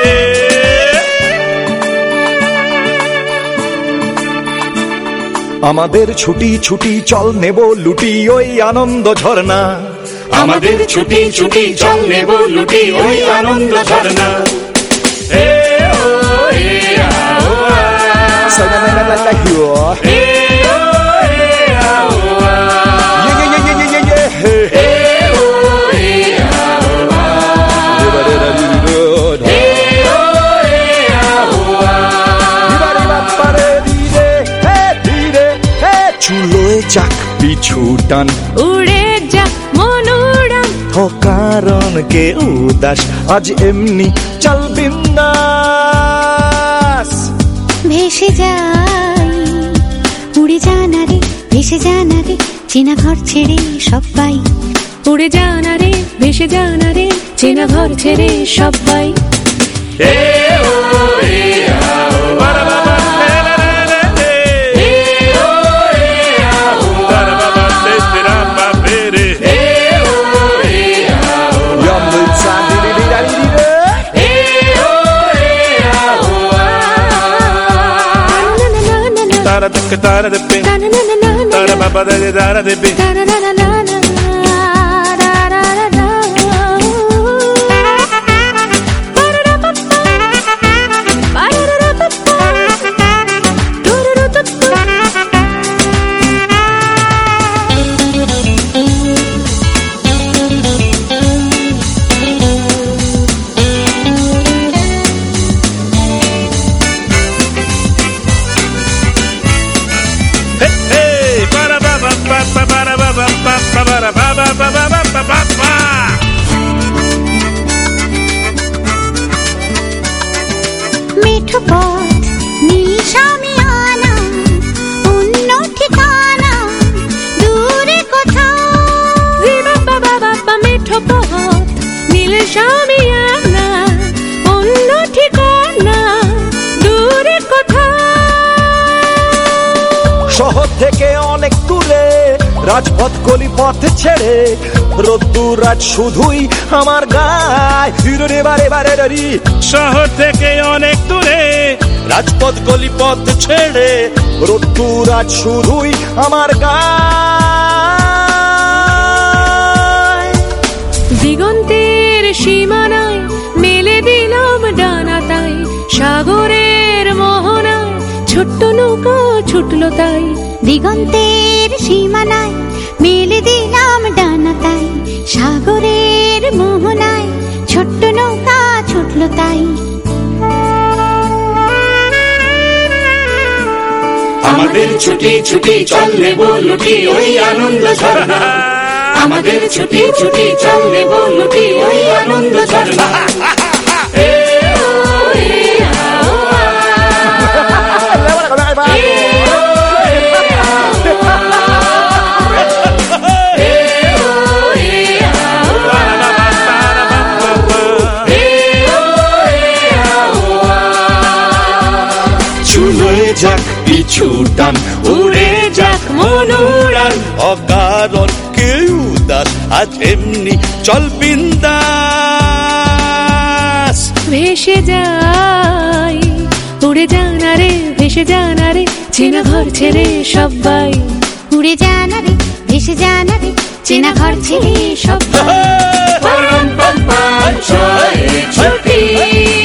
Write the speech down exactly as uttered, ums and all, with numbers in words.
আমাদের ছুটি ছুটি চল নেব লুটি ওই আনন্দ ঝরনা, আমাদের ছুটি ছুটি চল নেব লুটি ওই আনন্দ ঝরনা। এ ও এ আ ও আ, এ ও এ আ ও আ, এ ও এ আ ও আ, এ ও এ আ ও আ। চুলোয় যাক পিছু টান, উড়ে যাক মন উড়ান, কারণ কে উদাস আজ এমনি চল বিন্দাস। ভেসে যাই উড়ে জানা রে, ভেসে জানা রে, চেনা ঘর ছেড়ে সবাই। উড়ে জানা রে, ভেসে জানা রে, চেনা ঘর ছেড়ে সবাই। এ ও এ আ ও আ, এ ও এ আ ও আ, এ ও এ আ ও আ, এ ও এ আ ও আ। তারা দক তারা দে তারা বাবা দে তারা দে তারা না না না না মিঠো পথ নিশামিয়ানা, অন্য ঠিকানা দূরে কোথাও। মিঠো পথ নীল শামিয়ানা, অন্য ঠিকানা দূরে কোথাও। শহর থেকে অনেক দূরে রাজপথ গলি পথ ছেড়ে, রোদ্দুর আজ শুধুই আমার গায়। হিরোরে বারে বারে রি, শহর থেকে অনেক দূরে রাজপথ গলি পথ ছেড়ে, রোদ্দুর আজ শুধুই আমার গায়। দিগন্তের সীমানায় মেলে দিলাম ডানা, তাই সাগরের মোহনায় ছোট্ট নৌকা ছুটলো তাই। দিগন্তের সীমানায় মেলে দিলাম ডানা, তাই সাগরের মোহনায় ছোট্ট নৌকা ছুটল তাই। আমাদের ছুটি ছুটি চল নেব লুটি ওই আনন্দ ঝরনা, আমাদের ছুটি ছুটি চল নেব লুটি ওই আনন্দ ঝরনা। এ ও এ আ ও আ, এ ও এ আ ও আ, এ ও এ আ ও আ, এ ও এ আ ও আ। চুলোয় যাক পিছু টান, উড়ে যাক মন উড়ান, অকারণ কেউ উদাস আজ এমনি চল বিন্দাস। ভেসে যাই উড়ে জানা রে, ভেসে জানা রে, চেনা ঘর ছেড়ে সবাই। উড়ে জানা রে, ভেসে জানা রে, চেনা ঘর ছেড়ে সবাই। পরম পম পম ছয় ছুটি।